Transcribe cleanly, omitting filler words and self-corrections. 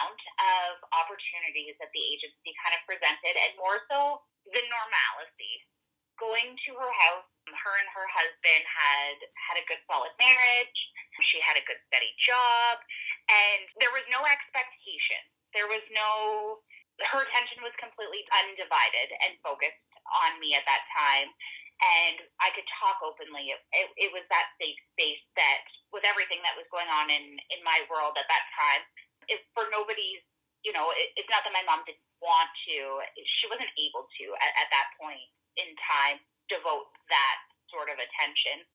amount of opportunities that the agency kind of presented, and more so the normalcy. Going to her house, her and her husband had a good solid marriage. She had a good steady job, and there was no expectation. There was no, her attention was completely undivided and focused on me at that time. And I could talk openly. It was that safe space that, with everything that was going on in my world at that time, if for nobody's, it's not that my mom didn't want to, she wasn't able to at that point in time devote that sort of attention.